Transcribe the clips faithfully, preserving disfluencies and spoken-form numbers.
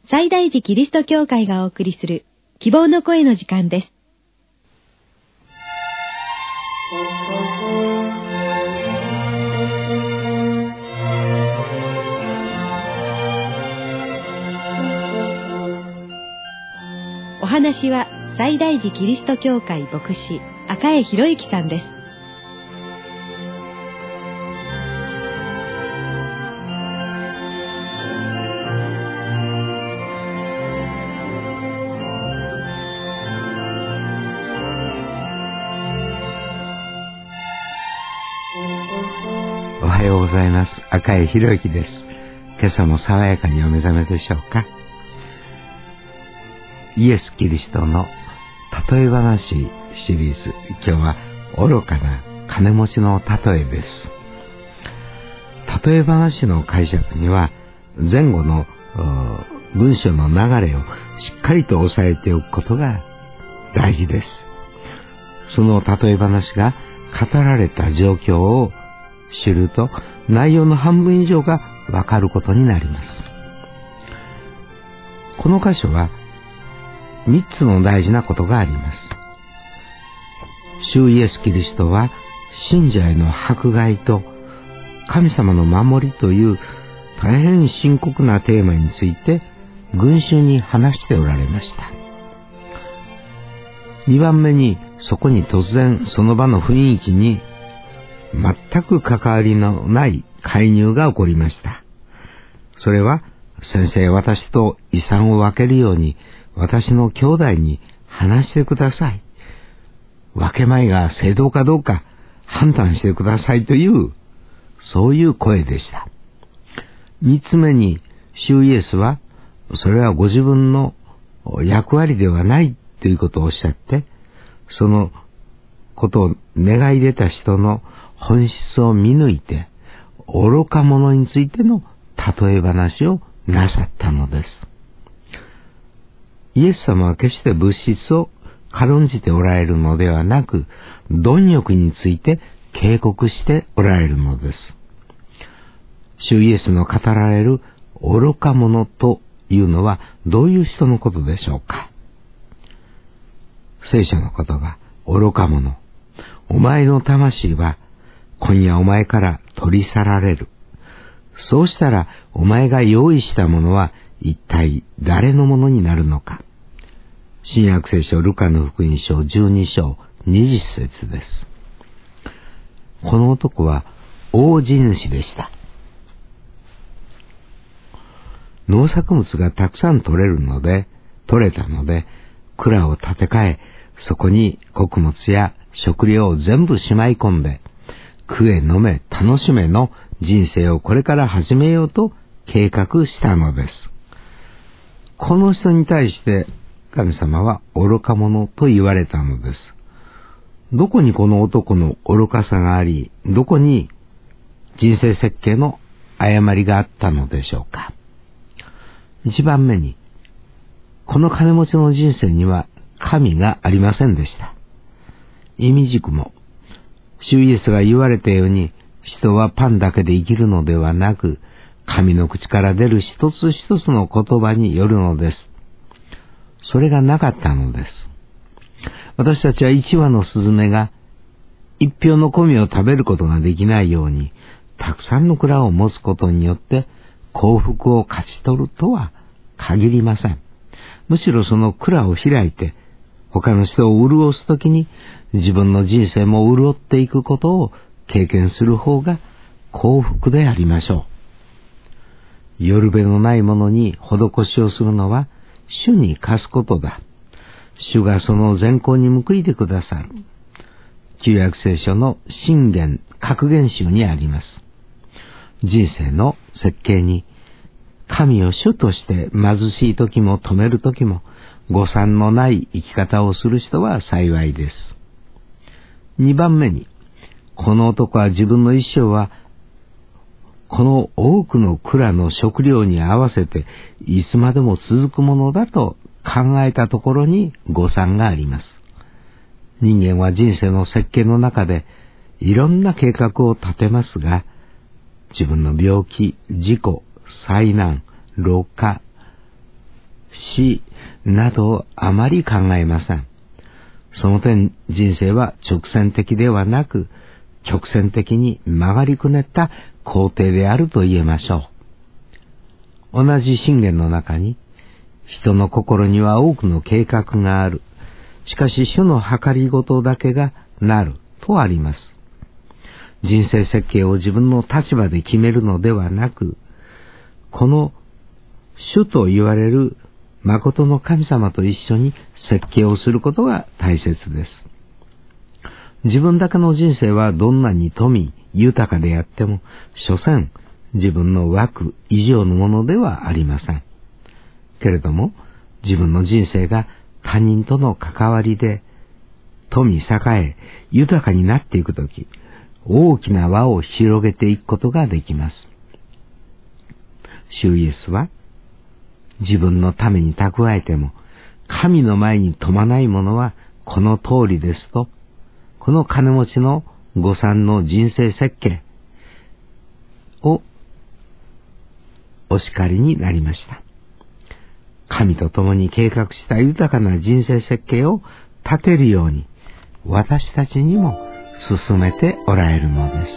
西大寺キリスト教会がお送りする希望の声の時間です。お話は西大寺キリスト教会牧師赤江博之さんです。 おはようございます。赤江博之です。今朝も爽やかにお目覚めでしょうか。イエス・キリストの例え話シリーズ、今日は愚かな金持ちの例えです。例え話の解釈には前後の文章の流れをしっかりと押さえておくことが大事です。その例え話が語られた状況を知ると内容の半分以上がわかることになります。この箇所は三つの大事なことがあります。主イエス・キリストは信者への迫害と神様の守りという大変深刻なテーマについて群衆に話しておられました。二番目にそこに突然その場の雰囲気に全く関わりのない介入が起こりました。それは、先生、私と遺産を分けるように私の兄弟に話してください。分け前が正当かどうか判断してくださいという、そういう声でした。三つ目に、主イエスは、それはご自分の役割ではないということをおっしゃって、そのことを願い出た人の本質を見抜いて、愚か者についての例え話をなさったのです。イエス様は決して物質を軽んじておられるのではなく、貪欲について警告しておられるのです。主イエスの語られる愚か者というのはどういう人のことでしょうか。聖書の言葉、愚か者。お前の魂は今夜お前から取り去られる。そうしたらお前が用意したものは一体誰のものになるのか。新約聖書ルカの福音書じゅうに章にじゅっ節です。この男は大地主でした。農作物がたくさん取れるので、取れたので、蔵を建て替え、そこに穀物や食料を全部しまい込んで、食え飲め楽しめの人生をこれから始めようと計画したのです。この人に対して神様は愚か者と言われたのです。どこにこの男の愚かさがあり、どこに人生設計の誤りがあったのでしょうか。一番目に、この金持ちの人生には神がありませんでした。意味軸も、主イエスが言われたように、人はパンだけで生きるのではなく、神の口から出る一つ一つの言葉によるのです。それがなかったのです。私たちは一羽のスズメが一票の米を食べることができないように、たくさんの蔵を持つことによって幸福を勝ち取るとは限りません。むしろその蔵を開いて、他の人を潤すときに自分の人生も潤っていくことを経験する方が幸福でありましょう。よるべのないものに施しをするのは主に貸すことだ。主がその善行に報いてくださる。旧約聖書の箴言格言集にあります。人生の設計に神を主として貧しい時も止める時も誤算のない生き方をする人は幸いです。二番目に、この男は自分の一生はこの多くの蔵の食料に合わせていつまでも続くものだと考えたところに誤算があります。人間は人生の設計の中でいろんな計画を立てますが、自分の病気、事故、災難、老化、 死などをあまり考えません。その点、人生は直線的ではなく、曲線的に曲がりくねった工程であると言えましょう。同じ信玄の中に、人の心には多くの計画がある。しかし主の計りごとだけがなるとあります。人生設計を自分の立場で決めるのではなく、この主と言われる誠の神様と一緒に設計をすることが大切です。自分だけの人生はどんなに富豊かであっても、所詮自分の枠以上のものではありません。けれども、自分の人生が他人との関わりで富栄え豊かになっていくとき、大きな輪を広げていくことができます。主イエスは、自分のために蓄えても神の前に富まないものはこの通りですと、この金持ちの誤算の人生設計をお叱りになりました。神と共に計画した豊かな人生設計を立てるように私たちにも進めておられるのです。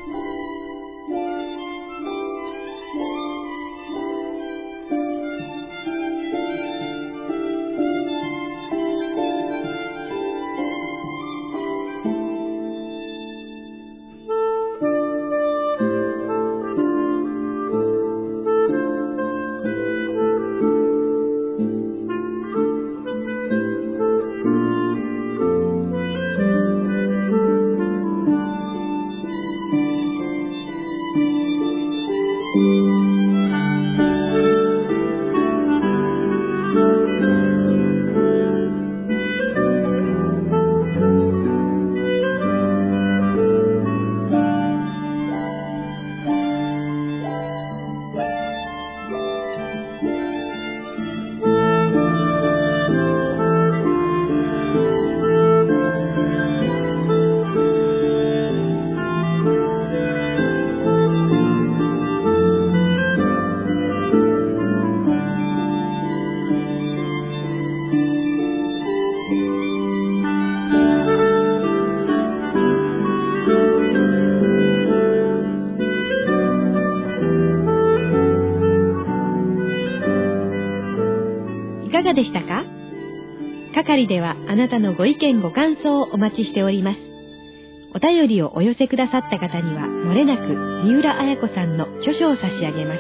いかがでしたか？係ではあなたのご意見ご感想をお待ちしております。お便りをお寄せくださった方にはもれなく三浦綾子さんの著書を差し上げます。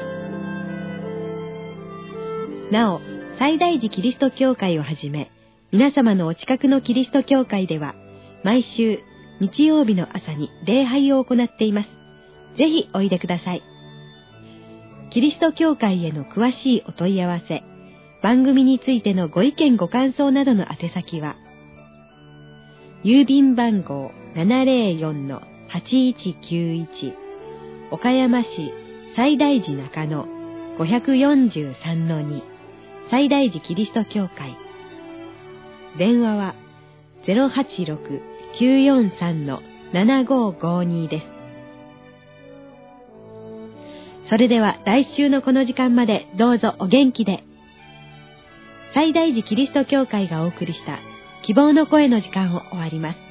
なお、西大寺キリスト教会をはじめ、皆様のお近くのキリスト教会では毎週日曜日の朝に礼拝を行っています。ぜひおいでください。キリスト教会への詳しいお問い合わせ、番組についてのご意見ご感想などの宛先は、郵便番号 ななぜろよんのはちいちきゅういち 岡山市西大寺中野 ごよんさんのに 西大寺キリスト教会。電話は ゼロはちろく きゅうよんさん ななごごに です。それでは来週のこの時間までどうぞお元気で。西大寺キリスト教会がお送りした希望の声の時間を終わります。